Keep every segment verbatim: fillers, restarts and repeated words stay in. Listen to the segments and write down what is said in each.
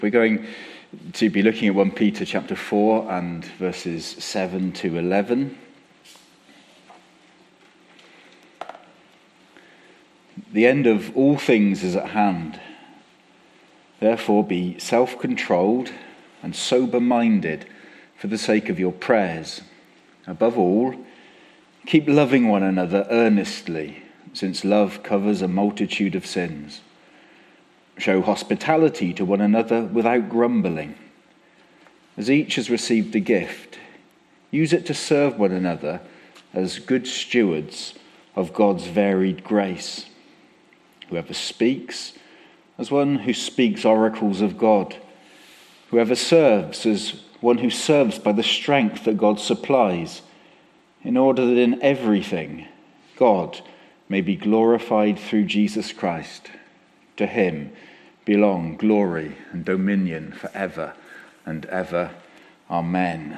We're going to be looking at First Peter chapter four and verses seven to eleven. The end of all things is at hand. Therefore be self-controlled and sober-minded for the sake of your prayers. Above all, keep loving one another earnestly, since love covers a multitude of sins. Show hospitality to one another without grumbling. As each has received a gift, use it to serve one another as good stewards of God's varied grace. Whoever speaks, as one who speaks oracles of God. Whoever serves, as one who serves by the strength that God supplies, in order that in everything God may be glorified through Jesus Christ. To him belong glory and dominion forever and ever. Amen.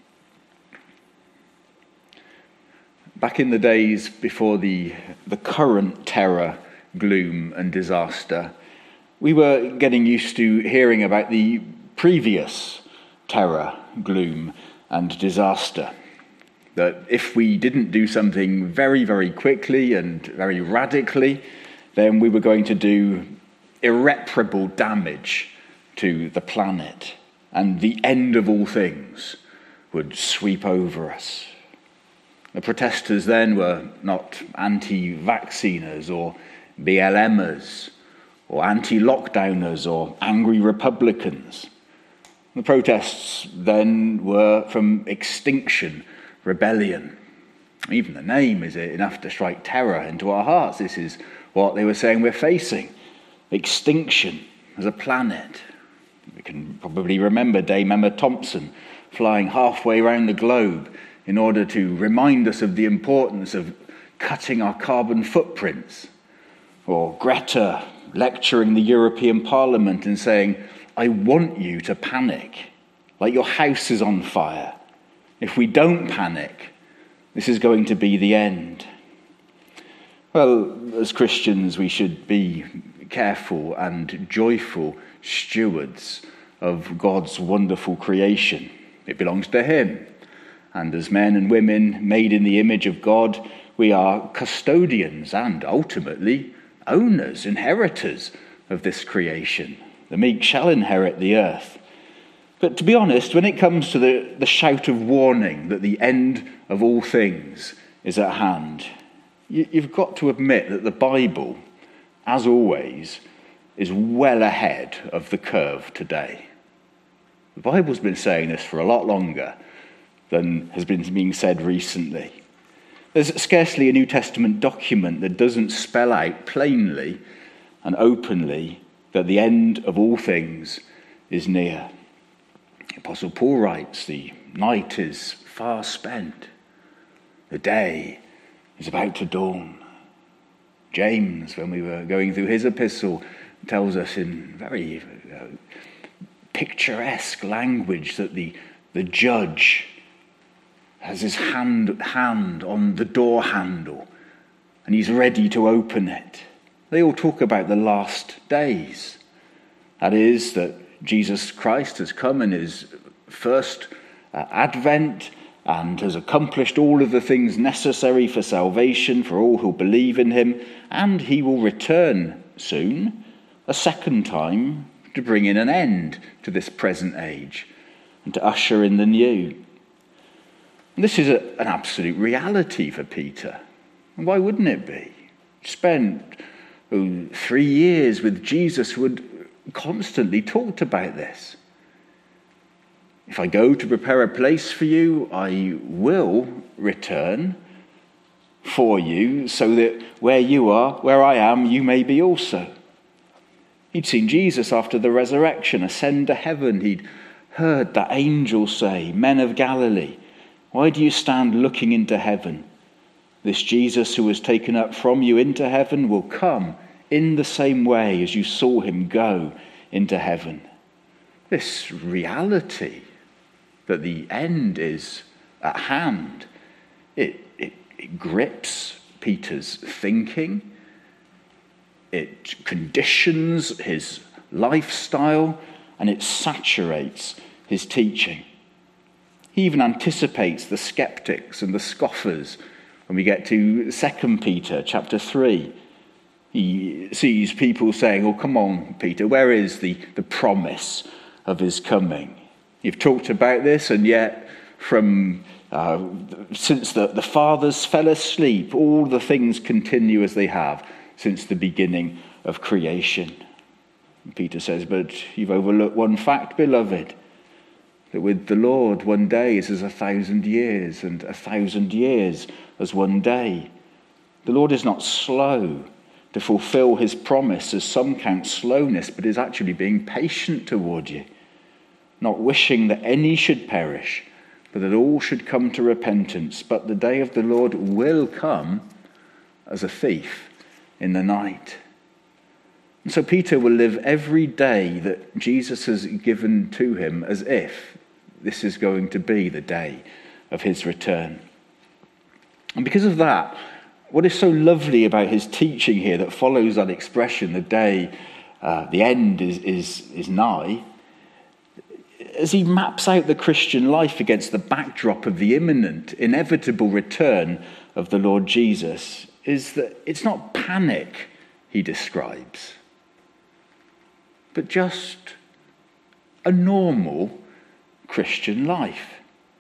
Back in the days before the, the current terror, gloom and disaster, we were getting used to hearing about the previous terror, gloom and disaster. That if we didn't do something very, very quickly and very radically, then we were going to do irreparable damage to the planet, and the end of all things would sweep over us. The protesters then were not anti-vacciners or B L Mers or anti-lockdowners or angry Republicans. The protests then were from Extinction Rebellion. Even the name is enough to strike terror into our hearts. This is what they were saying we're facing. Extinction as a planet. We can probably remember Dame Emma Thompson flying halfway around the globe in order to remind us of the importance of cutting our carbon footprints. Or Greta lecturing the European Parliament and saying, I want you to panic, like your house is on fire. If we don't panic, this is going to be the end. Well, as Christians, we should be careful and joyful stewards of God's wonderful creation. It belongs to him. And as men and women made in the image of God, we are custodians and ultimately owners, inheritors of this creation. The meek shall inherit the earth. But to be honest, when it comes to the, the shout of warning that the end of all things is at hand, you, you've got to admit that the Bible, as always, is well ahead of the curve today. The Bible's been saying this for a lot longer than has been being said recently. There's scarcely a New Testament document that doesn't spell out plainly and openly that the end of all things is near. Apostle Paul writes, the night is far spent. The day is about to dawn. James, when we were going through his epistle, tells us in very uh, picturesque language that the, the judge has his hand, hand on the door handle and he's ready to open it. They all talk about the last days. That is, that Jesus Christ has come in his first uh, advent and has accomplished all of the things necessary for salvation for all who believe in him, and he will return soon, a second time, to bring in an end to this present age and to usher in the new. And this is a, an absolute reality for Peter. And why wouldn't it be? He spent oh, three years with Jesus who had constantly talked about this. If I go to prepare a place for you, I will return for you, so that where you are, where I am, you may be also. He'd seen Jesus after the resurrection ascend to heaven. He'd heard that angel say, Men of Galilee, why do you stand looking into heaven? This Jesus who was taken up from you into heaven will come in the same way as you saw him go into heaven. This reality that the end is at hand, it, it, it grips Peter's thinking. It conditions his lifestyle and it saturates his teaching. He even anticipates the skeptics and the scoffers when we get to Second Peter chapter three. He sees people saying, oh, come on, Peter, where is the, the promise of his coming? You've talked about this, and yet from uh, since the, the fathers fell asleep, all the things continue as they have since the beginning of creation. And Peter says, but you've overlooked one fact, beloved, that with the Lord one day is as a thousand years, and a thousand years as one day. The Lord is not slow to fulfill his promise, as some count slowness, but is actually being patient toward you, not wishing that any should perish, but that all should come to repentance. But the day of the Lord will come as a thief in the night. And so Peter will live every day that Jesus has given to him as if this is going to be the day of his return. And because of that, what is so lovely about his teaching here that follows that expression, the day, uh, the end is, is, is nigh, as he maps out the Christian life against the backdrop of the imminent, inevitable return of the Lord Jesus, is that it's not panic he describes, but just a normal Christian life.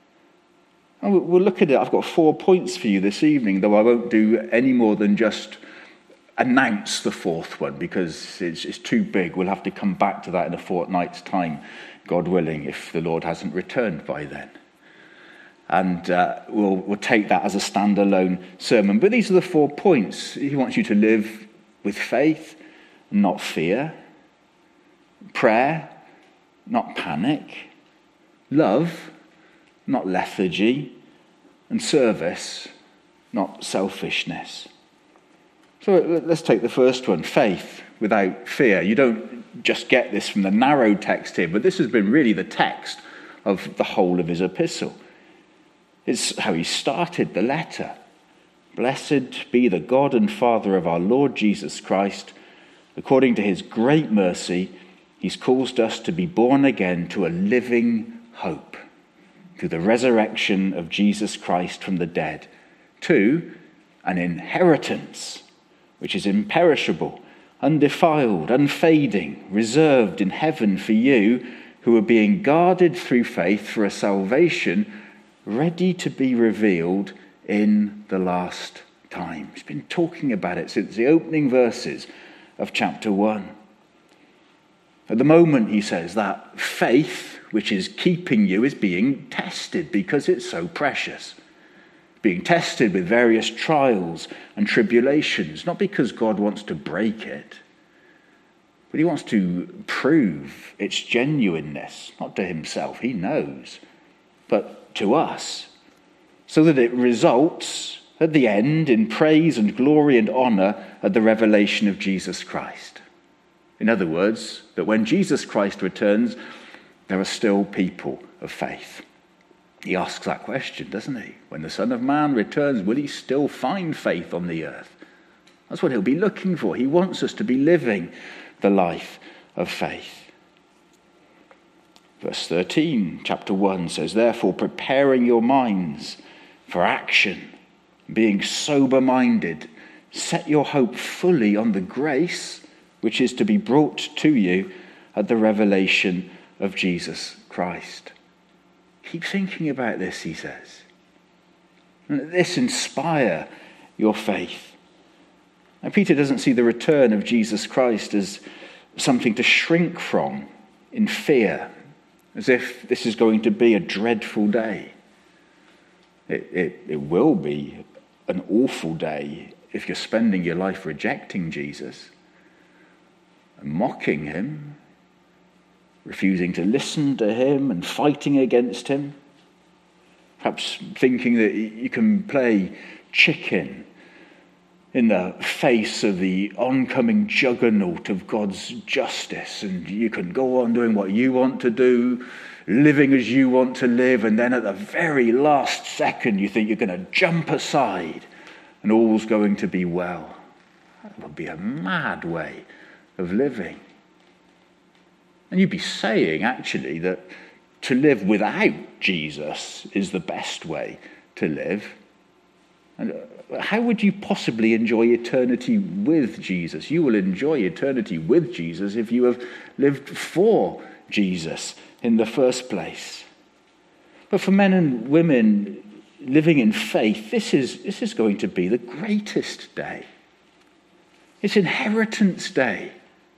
And we'll look at it. I've got four points for you this evening, though I won't do any more than just announce the fourth one, because it's, it's too big. We'll have to come back to that in a fortnight's time, God willing, if the Lord hasn't returned by then. And uh, we'll, we'll take that as a standalone sermon. But these are the four points. He wants you to live with faith, not fear. Prayer, not panic. Love, not lethargy. And service, not selfishness. So let's take the first one, faith without fear. You don't just get this from the narrow text here, but this has been really the text of the whole of his epistle. It's how he started the letter. Blessed be the God and Father of our Lord Jesus Christ. According to his great mercy, he's caused us to be born again to a living hope through the resurrection of Jesus Christ from the dead, to an inheritance which is imperishable, undefiled, unfading, reserved in heaven for you, who are being guarded through faith for a salvation ready to be revealed in the last time. He's been talking about it since the opening verses of chapter one. At the moment, he says, that faith which is keeping you is being tested because it's so precious. Being tested with various trials and tribulations, not because God wants to break it, but he wants to prove its genuineness, not to himself, he knows, but to us, so that it results at the end in praise and glory and honor at the revelation of Jesus Christ. In other words, that when Jesus Christ returns, there are still people of faith. He asks that question, doesn't he? When the Son of Man returns, will he still find faith on the earth? That's what he'll be looking for. He wants us to be living the life of faith. Verse thirteen, chapter one says, therefore, preparing your minds for action, being sober-minded, set your hope fully on the grace which is to be brought to you at the revelation of Jesus Christ. Keep thinking about this, he says. Let this inspire your faith. Now, Peter doesn't see the return of Jesus Christ as something to shrink from in fear, as if this is going to be a dreadful day. It, it, it will be an awful day if you're spending your life rejecting Jesus and mocking him, refusing to listen to him and fighting against him. Perhaps thinking that you can play chicken in the face of the oncoming juggernaut of God's justice, and you can go on doing what you want to do, living as you want to live, and then at the very last second you think you're going to jump aside and all's going to be well. That would be a mad way of living. And you'd be saying, actually, that to live without Jesus is the best way to live. And how would you possibly enjoy eternity with Jesus? You will enjoy eternity with Jesus if you have lived for Jesus in the first place. But for men and women living in faith, this is, this is going to be the greatest day. It's Inheritance Day.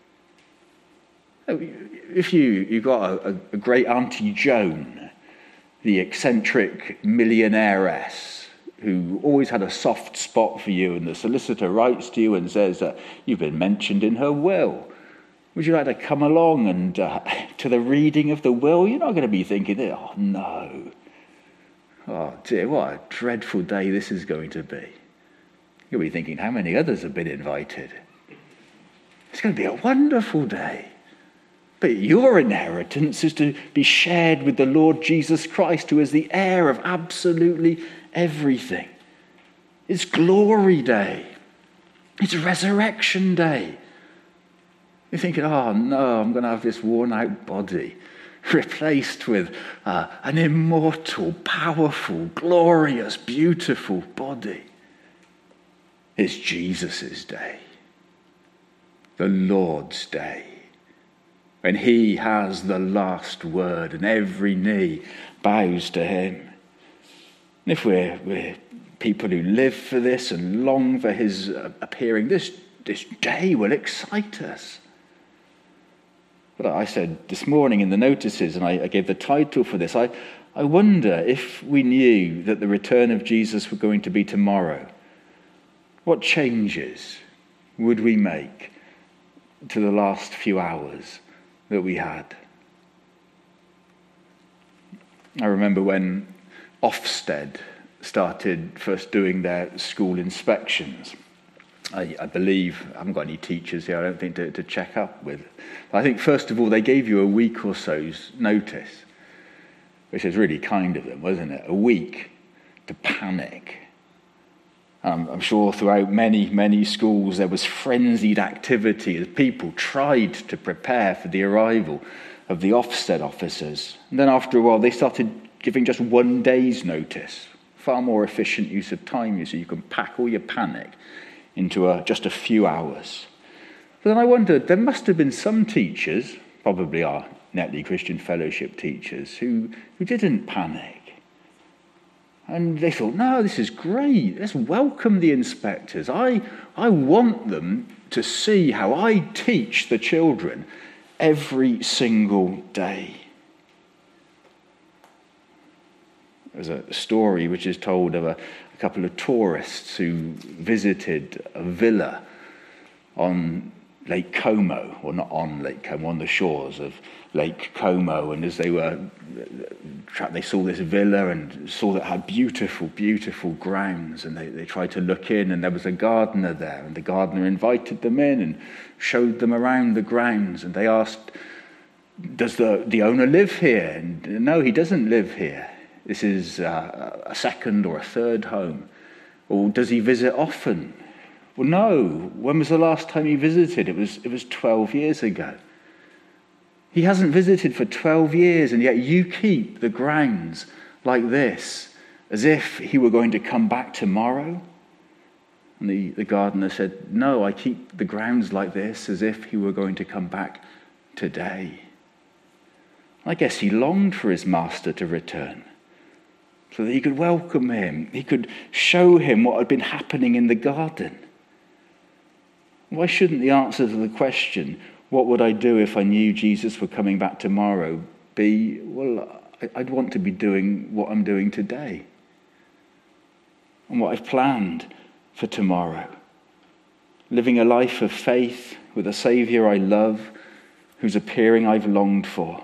If you, you've got a, a great Auntie Joan, the eccentric millionairess, who always had a soft spot for you, and the solicitor writes to you and says, uh, you've been mentioned in her will. Would you like to come along and uh, to the reading of the will? You're not going to be thinking, oh no, oh dear, what a dreadful day this is going to be. You'll be thinking, how many others have been invited? It's going to be a wonderful day. But your inheritance is to be shared with the Lord Jesus Christ, who is the heir of absolutely everything. It's Glory Day. It's Resurrection Day. You're thinking, oh no, I'm going to have this worn out body replaced with uh, an immortal, powerful, glorious, beautiful body. It's Jesus' day. The Lord's day. When he has the last word and every knee bows to him. And if we're, we're people who live for this and long for his appearing, this, this day will excite us. But I said this morning in the notices, and I, I gave the title for this, I, I wonder if we knew that the return of Jesus was going to be tomorrow, what changes would we make to the last few hours that we had? I remember when Ofsted started first doing their school inspections. I, I believe, I haven't got any teachers here, I don't think, to, to check up with. But I think, first of all, they gave you a week or so's notice, which is really kind of them, wasn't it? A week to panic. Um, I'm sure throughout many, many schools there was frenzied activity as people tried to prepare for the arrival of the Ofsted officers. And then after a while they started giving just one day's notice. Far more efficient use of time, you see. You can pack all your panic into a, just a few hours. But then I wondered, there must have been some teachers, probably our Netley Christian Fellowship teachers, who, who didn't panic. And they thought, no, this is great. Let's welcome the inspectors. I, I want them to see how I teach the children every single day. There's a story which is told of a, a couple of tourists who visited a villa on Lake Como, or not on Lake Como, on the shores of Lake Como. And as they were, they saw this villa and saw that it had beautiful, beautiful grounds. And they, they tried to look in, and there was a gardener there. And the gardener invited them in and showed them around the grounds. And they asked, does the, the owner live here? And no, he doesn't live here. This is uh, a second or a third home. Or does he visit often? Well, no. When was the last time he visited? It was, it was twelve years ago. He hasn't visited for twelve years, and yet you keep the grounds like this, as if he were going to come back tomorrow. And the, the gardener said, no, I keep the grounds like this, as if he were going to come back today. I guess he longed for his master to return, so that he could welcome him. He could show him what had been happening in the garden. Why shouldn't the answer to the question, what would I do if I knew Jesus were coming back tomorrow, be, well, I'd want to be doing what I'm doing today and what I've planned for tomorrow. Living a life of faith with a Saviour I love, whose appearing I've longed for.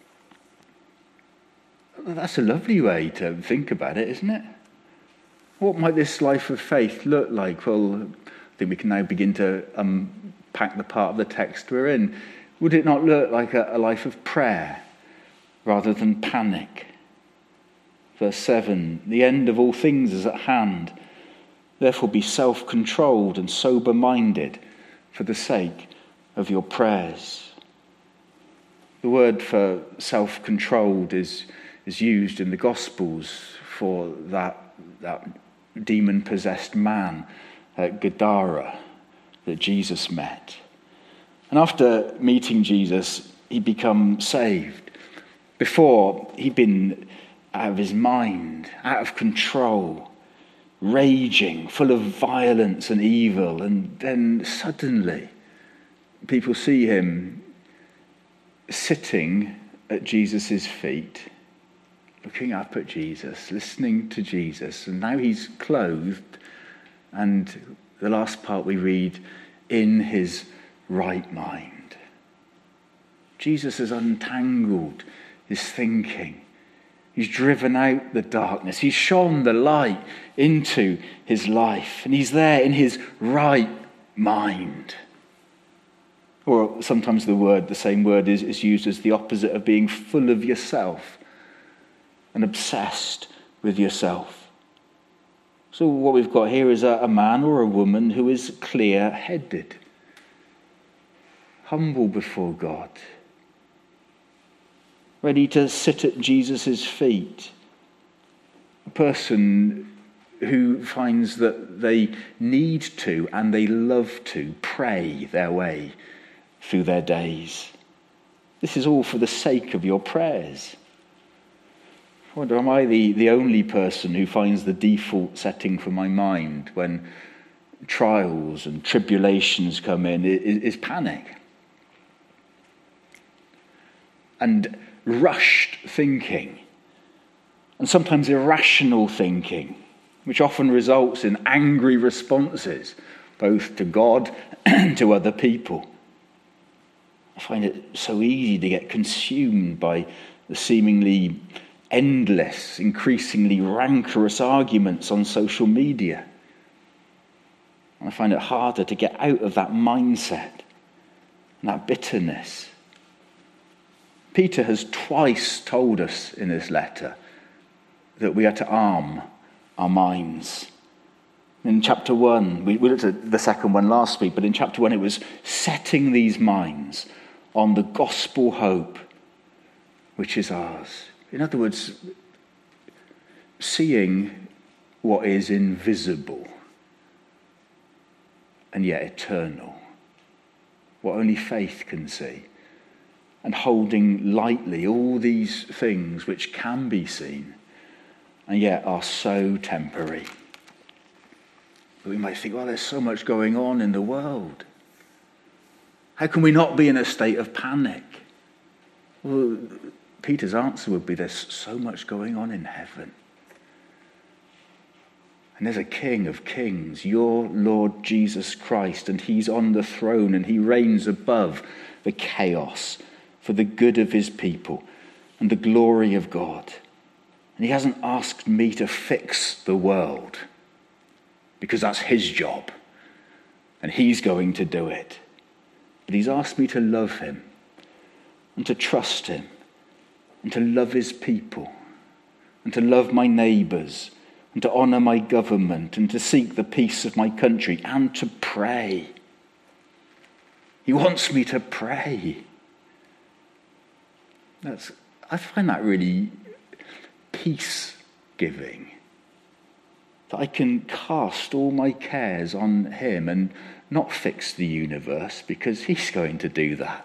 That's a lovely way to think about it, isn't it? What might this life of faith look like? Well, I think we can now begin to unpack the part of the text we're in. Would it not look like a, a life of prayer rather than panic? Verse seven, the end of all things is at hand. Therefore be self-controlled and sober-minded for the sake of your prayers. The word for self-controlled is, is used in the Gospels for that, that demon-possessed man at Gadara that Jesus met. And after meeting Jesus, he'd become saved. Before, he'd been out of his mind, out of control, raging, full of violence and evil. And then suddenly, people see him sitting at Jesus' feet, looking up at Jesus, listening to Jesus. And now he's clothed, and the last part we read, in his right mind. Jesus has untangled his thinking. He's driven out the darkness. He's shone the light into his life. And he's there in his right mind. Or sometimes the word, the same word is, is used as the opposite of being full of yourself and obsessed with yourself. So what we've got here is a, a man or a woman who is clear-headed, humble before God, ready to sit at Jesus' feet. A person who finds that they need to and they love to pray their way through their days. This is all for the sake of your prayers. I wonder, am I the, the only person who finds the default setting for my mind when trials and tribulations come in is, is panic? And rushed thinking, and sometimes irrational thinking, which often results in angry responses, both to God and to other people. I find it so easy to get consumed by the seemingly endless, increasingly rancorous arguments on social media. And I find it harder to get out of that mindset and that bitterness. Peter has twice told us in this letter that we are to arm our minds. In chapter one, we looked at the second one last week, but in chapter one it was setting these minds on the gospel hope which is ours. In other words, seeing what is invisible and yet eternal, what only faith can see. And holding lightly all these things which can be seen and yet are so temporary. But we might think, well, there's so much going on in the world. How can we not be in a state of panic? Well, Peter's answer would be, there's so much going on in heaven. And there's a King of kings, your Lord Jesus Christ, and he's on the throne and he reigns above the chaos for the good of his people and the glory of God. And he hasn't asked me to fix the world, because that's his job and he's going to do it. But he's asked me to love him and to trust him and to love his people and to love my neighbours and to honour my government and to seek the peace of my country and to pray. He wants me to pray. That's, I find that really peace-giving. That I can cast all my cares on him and not fix the universe, because he's going to do that.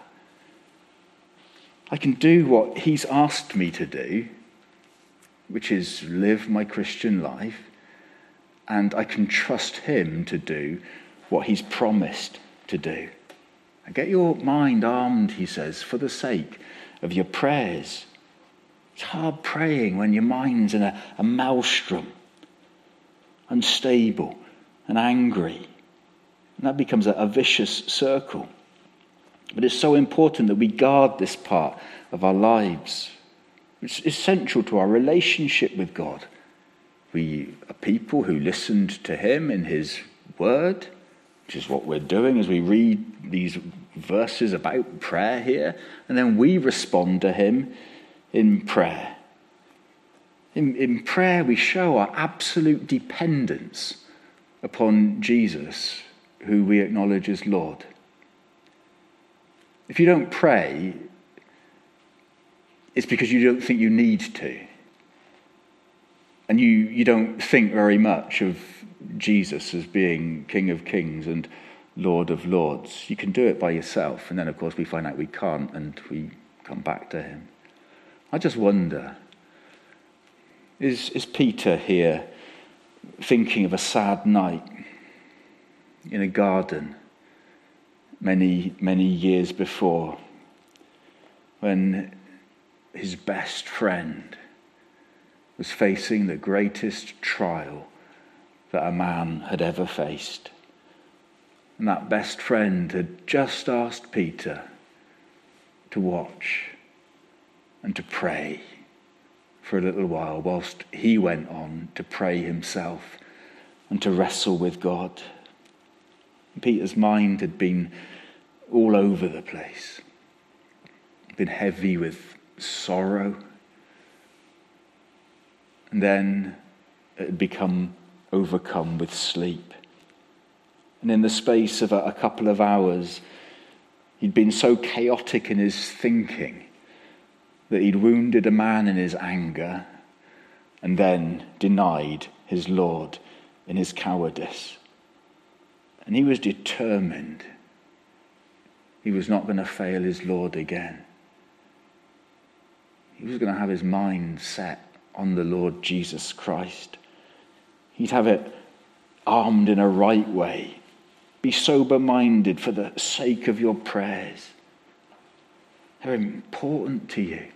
I can do what he's asked me to do, which is live my Christian life, and I can trust him to do what he's promised to do. And get your mind armed, he says, for the sake of your prayers. It's hard praying when your mind's in a, a maelstrom, unstable and angry. And that becomes a, a vicious circle. But it's so important that we guard this part of our lives. It's essential to our relationship with God. We are people who listened to him in his word, which is what we're doing as we read these verses about prayer here, and then we respond to him in prayer. In, in prayer, we show our absolute dependence upon Jesus, who we acknowledge as Lord. If you don't pray, it's because you don't think you need to. And you, you don't think very much of Jesus as being King of Kings and Lord of Lords. You can do it by yourself, and then of course we find out we can't, and we come back to him. I just wonder, is, is Peter here thinking of a sad night in a garden many, many years before, when his best friend was facing the greatest trial that a man had ever faced? And that best friend had just asked Peter to watch and to pray for a little while whilst he went on to pray himself and to wrestle with God. Peter's mind had been all over the place, been heavy with sorrow, and then it had become overcome with sleep. And in the space of a, a couple of hours, he'd been so chaotic in his thinking that he'd wounded a man in his anger and then denied his Lord in his cowardice. And he was determined he was not going to fail his Lord again. He was going to have his mind set on the Lord Jesus Christ. He'd have it armed in a right way. Be sober-minded for the sake of your prayers. They're important to you.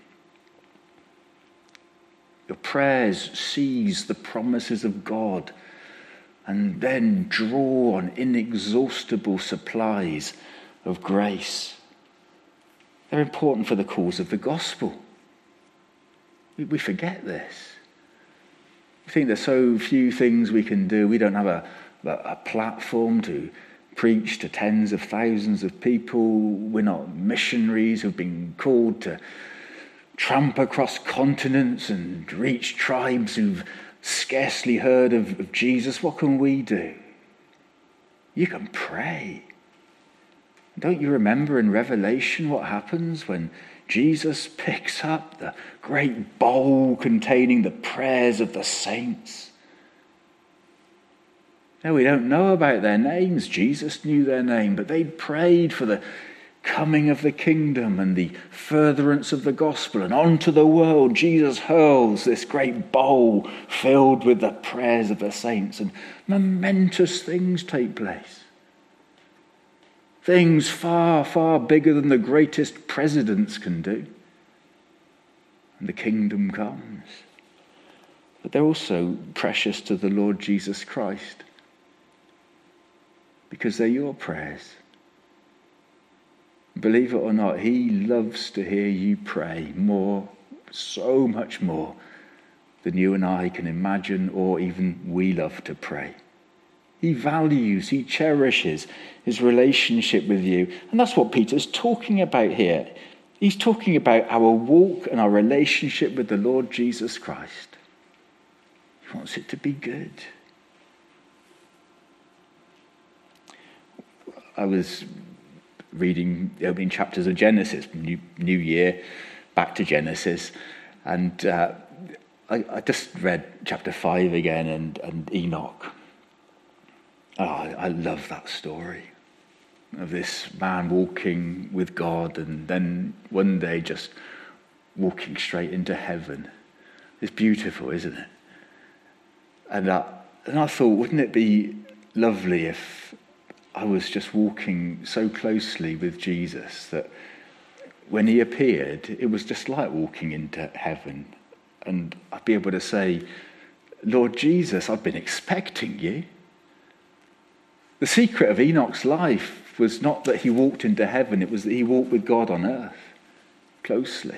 Your prayers seize the promises of God and then draw on inexhaustible supplies of grace. They're important for the cause of the gospel. We forget this. We think there's so few things we can do. We don't have a, a platform to preach to tens of thousands of people. We're not missionaries who've been called to tramp across continents and reach tribes who've scarcely heard of, of Jesus. What can we do? You can pray. Don't you remember in Revelation what happens when Jesus picks up the great bowl containing the prayers of the saints? Now, we don't know about their names. Jesus knew their name, but they prayed for the coming of the kingdom and the furtherance of the gospel. And onto the world, Jesus hurls this great bowl filled with the prayers of the saints, and momentous things take place. Things far, far bigger than the greatest presidents can do. And the kingdom comes. But they're also precious to the Lord Jesus Christ, because they're your prayers. Believe it or not, he loves to hear you pray more, so much more than you and I can imagine or even we love to pray. He values, he cherishes his relationship with you. And that's what Peter's talking about here. He's talking about our walk and our relationship with the Lord Jesus Christ. He wants it to be good. I was reading the opening chapters of Genesis, new, new year, back to Genesis, and uh, I, I just read chapter five again and, and Enoch. Oh, I, I love that story of this man walking with God and then one day just walking straight into heaven. It's beautiful, isn't it? And I, and I thought, wouldn't it be lovely if I was just walking so closely with Jesus that when he appeared, it was just like walking into heaven. And I'd be able to say, Lord Jesus, I've been expecting you. The secret of Enoch's life was not that he walked into heaven, it was that he walked with God on earth, closely.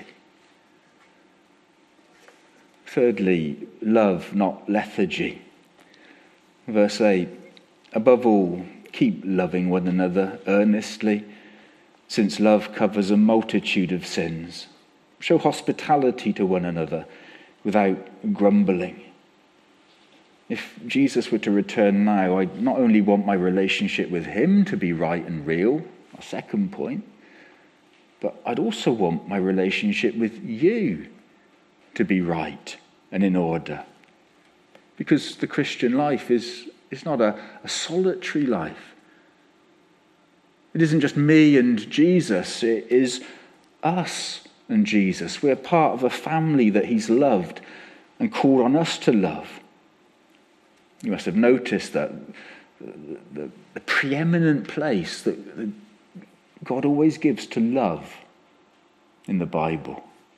Thirdly, love, not lethargy. Verse eight, above all, keep loving one another earnestly, since love covers a multitude of sins. Show hospitality to one another without grumbling. If Jesus were to return now, I'd not only want my relationship with him to be right and real, our second point, but I'd also want my relationship with you to be right and in order. Because the Christian life is, is not a, a solitary life. It isn't just me and Jesus, it is us and Jesus. We're part of a family that he's loved and called on us to love. You must have noticed that the, the, the preeminent place that, that God always gives to love in the Bible.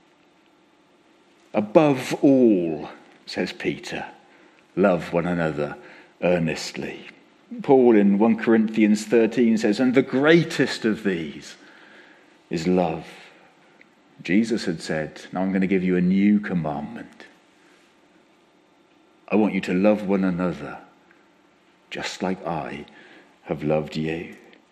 Above all, says Peter, love one another earnestly. Paul in First Corinthians thirteen says, and the greatest of these is love. Jesus had said, now I'm going to give you a new commandment. I want you to love one another just like I have loved you.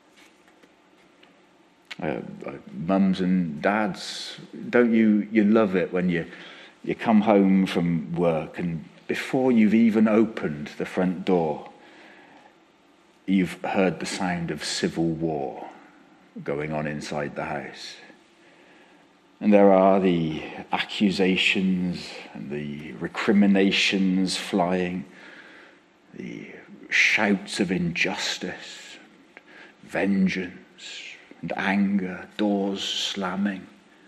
Uh, uh, mums and dads, don't you, you love it when you, you come home from work and before you've even opened the front door, you've heard the sound of civil war going on inside the house. And there are the accusations and the recriminations flying, the shouts of injustice, vengeance and anger, doors slamming.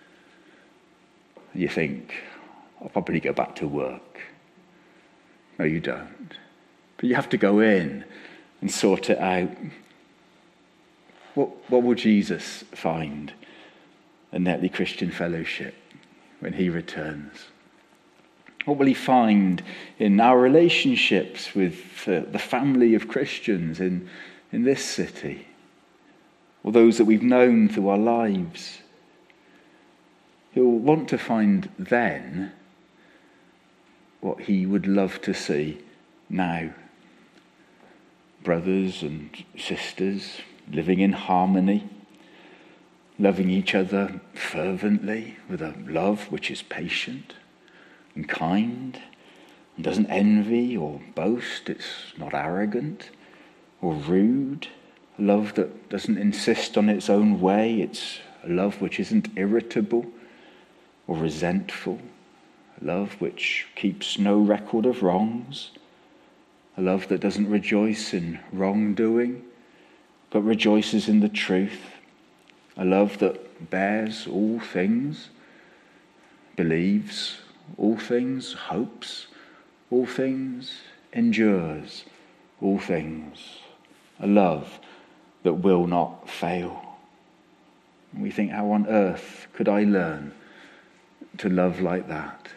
You think, I'll probably go back to work. No, you don't. But you have to go in and sort it out. What, what will Jesus find at Netley Christian Fellowship when he returns? What will he find in our relationships with uh, the family of Christians in, in this city? Or those that we've known through our lives? He'll want to find then what he would love to see now. Brothers and sisters living in harmony, loving each other fervently with a love which is patient and kind and doesn't envy or boast. It's not arrogant or rude. A love that doesn't insist on its own way. It's a love which isn't irritable or resentful. A love which keeps no record of wrongs. A love that doesn't rejoice in wrongdoing, but rejoices in the truth. A love that bears all things, believes all things, hopes all things, endures all things. A love that will not fail. And we think, how on earth could I learn to love like that?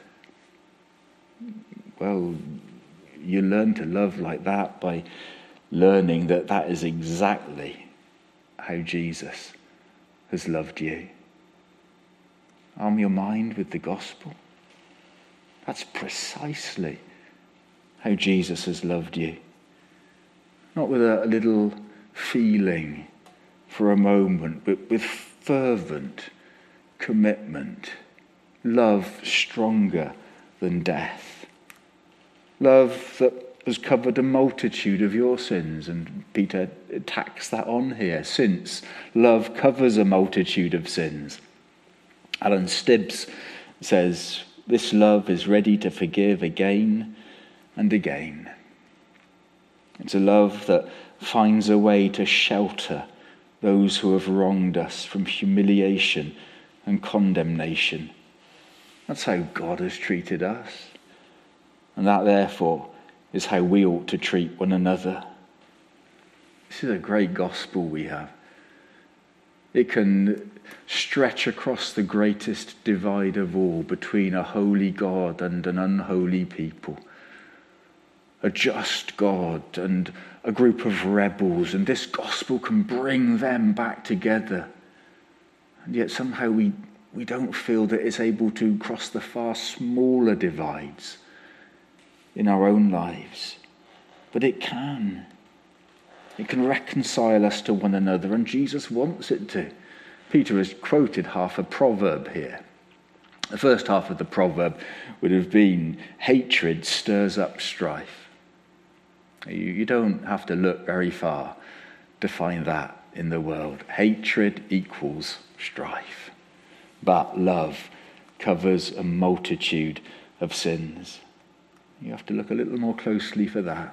Well, you learn to love like that by learning that that is exactly how Jesus has loved you. Arm your mind with the gospel. That's precisely how Jesus has loved you. Not with a little feeling for a moment, but with fervent commitment. Love stronger than death. Love that has covered a multitude of your sins, and Peter tacks that on here, since love covers a multitude of sins. Alan Stibbs says, this love is ready to forgive again and again. It's a love that finds a way to shelter those who have wronged us from humiliation and condemnation. That's how God has treated us. And that, therefore, is how we ought to treat one another. This is a great gospel we have. It can stretch across the greatest divide of all between a holy God and an unholy people. A just God and a group of rebels, and this gospel can bring them back together. And yet somehow we, we don't feel that it's able to cross the far smaller divides in our own lives. But it can. It can reconcile us to one another, and Jesus wants it to. Peter has quoted half a proverb here. The first half of the proverb would have been, hatred stirs up strife. You, you don't have to look very far to find that in the world. Hatred equals strife. But love covers a multitude of sins. You have to look a little more closely for that.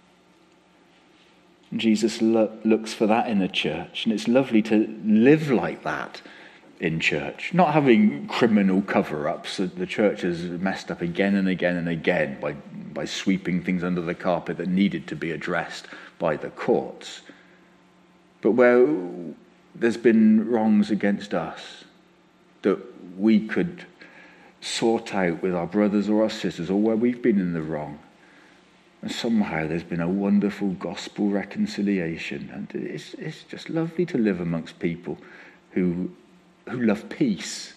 Jesus lo- looks for that in the church, and it's lovely to live like that in church. Not having criminal cover-ups that the church has messed up again and again and again by, by sweeping things under the carpet that needed to be addressed by the courts. But where there's been wrongs against us that we could sort out with our brothers or our sisters, or where we've been in the wrong, and somehow there's been a wonderful gospel reconciliation. And it's, it's just lovely to live amongst people who who love peace,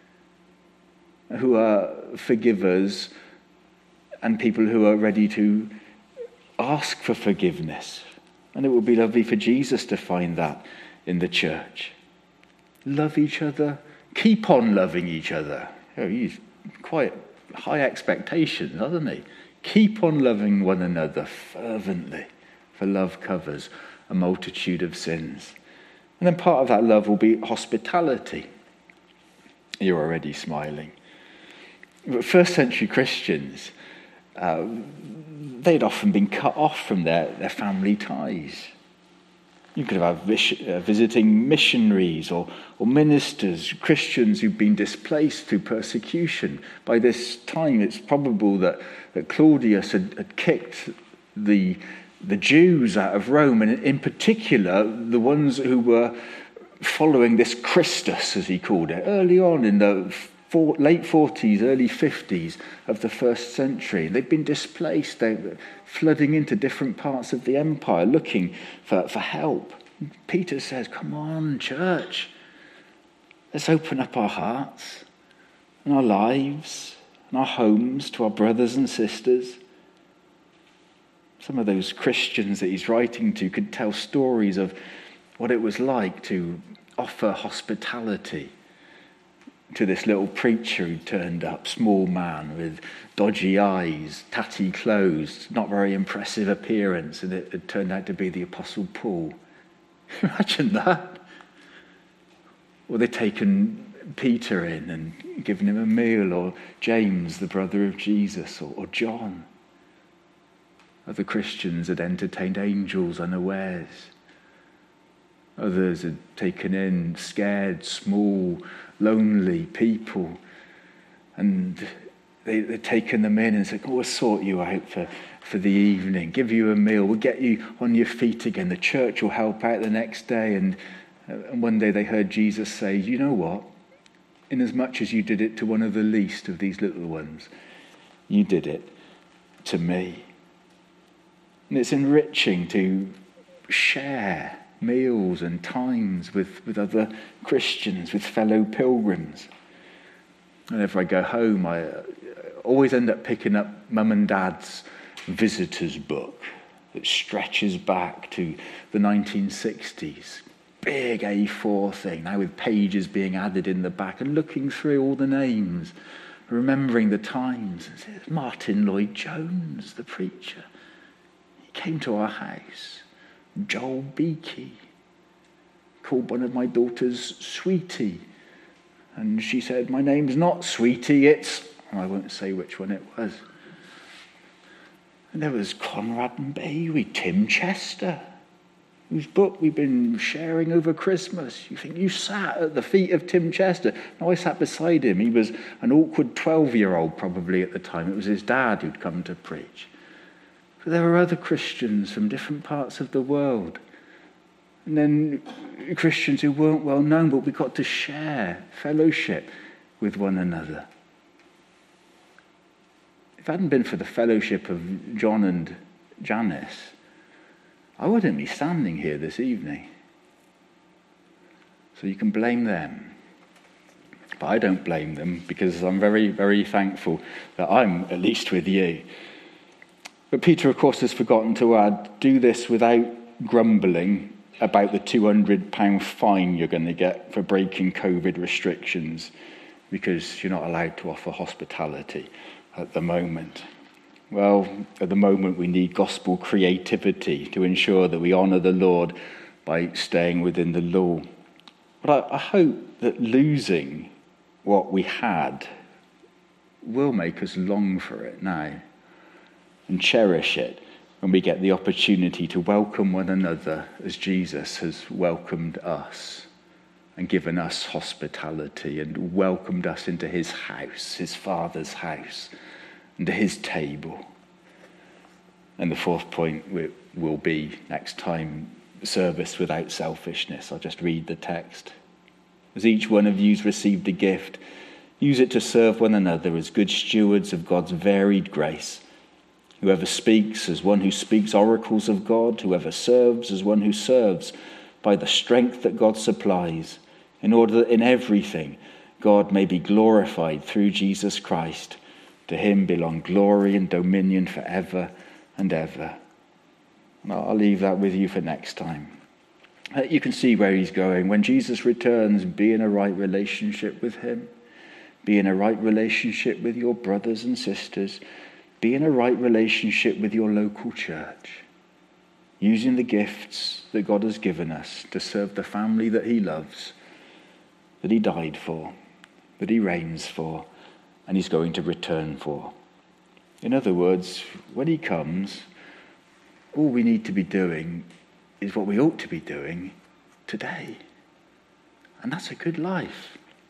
who are forgivers, and people who are ready to ask for forgiveness. And it would be lovely for Jesus to find that in the church. Love each other. Keep on loving each other. Oh, he's quite high expectations, hasn't he? Keep on loving one another fervently, for love covers a multitude of sins. And then part of that love will be hospitality. You're already smiling. But first century Christians, uh, they'd often been cut off from their, their family ties. You could have vis- uh, visiting missionaries or, or ministers, Christians who've been displaced through persecution. By this time, it's probable that, that Claudius had, had kicked the, the Jews out of Rome, and in particular, the ones who were following this Christus, as he called it, early on in the four, late forties, early fifties of the first century. They'd been displaced. They were flooding into different parts of the empire, looking for, for help. Peter says, come on, church. Let's open up our hearts and our lives and our homes to our brothers and sisters. Some of those Christians that he's writing to could tell stories of what it was like to offer hospitality to this little preacher who turned up, small man with dodgy eyes, tatty clothes, not very impressive appearance, and it, it turned out to be the Apostle Paul. Imagine that. Or they'd taken Peter in and given him a meal, or James, the brother of Jesus, or, or John. Other Christians had entertained angels unawares. Others had taken in scared, small, lonely people, and they, they'd taken them in and said, oh, we'll sort you out for, for the evening, give you a meal, we'll get you on your feet again, the church will help out the next day. And, and one day they heard Jesus say, you know what? Inasmuch as you did it to one of the least of these little ones, you did it to me. And it's enriching to share meals and times with, with other Christians, with fellow pilgrims. Whenever I go home, I always end up picking up Mum and Dad's visitors book that stretches back to the nineteen sixties. Big A four thing, now with pages being added in the back, and looking through all the names, remembering the times. It's Martin Lloyd-Jones, the preacher. He came to our house. Joel Beakey, called one of my daughters Sweetie. And she said, my name's not Sweetie, it's... I won't say which one it was. And there was Conrad and Bailey, Tim Chester, whose book we've been sharing over Christmas. You think you sat at the feet of Tim Chester. No, I sat beside him. He was an awkward twelve-year-old probably at the time. It was his dad who'd come to preach. But there were other Christians from different parts of the world. And then Christians who weren't well known, but we got to share fellowship with one another. If it hadn't been for the fellowship of John and Janice, I wouldn't be standing here this evening. So you can blame them. But I don't blame them, because I'm very, very thankful that I'm at least with you. But Peter, of course, has forgotten to add, do this without grumbling about the two hundred pounds fine you're going to get for breaking COVID restrictions, because you're not allowed to offer hospitality at the moment. Well, at the moment we need gospel creativity to ensure that we honour the Lord by staying within the law. But I, I hope that losing what we had will make us long for it now and cherish it when we get the opportunity to welcome one another as Jesus has welcomed us and given us hospitality and welcomed us into his house, his Father's house, and to his table. And the fourth point will be next time, service without selfishness. I'll just read the text. As each one of you's received a gift, use it to serve one another as good stewards of God's varied grace. Whoever speaks as one who speaks oracles of God, whoever serves as one who serves by the strength that God supplies, in order that in everything God may be glorified through Jesus Christ. To him belong glory and dominion forever and ever. And I'll leave that with you for next time. You can see where he's going. When Jesus returns, be in a right relationship with him. Be in a right relationship with your brothers and sisters. Be in a right relationship with your local church. Using the gifts that God has given us to serve the family that he loves, that he died for, that he reigns for, and he's going to return for. In other words, when he comes, all we need to be doing is what we ought to be doing today. And that's a good life.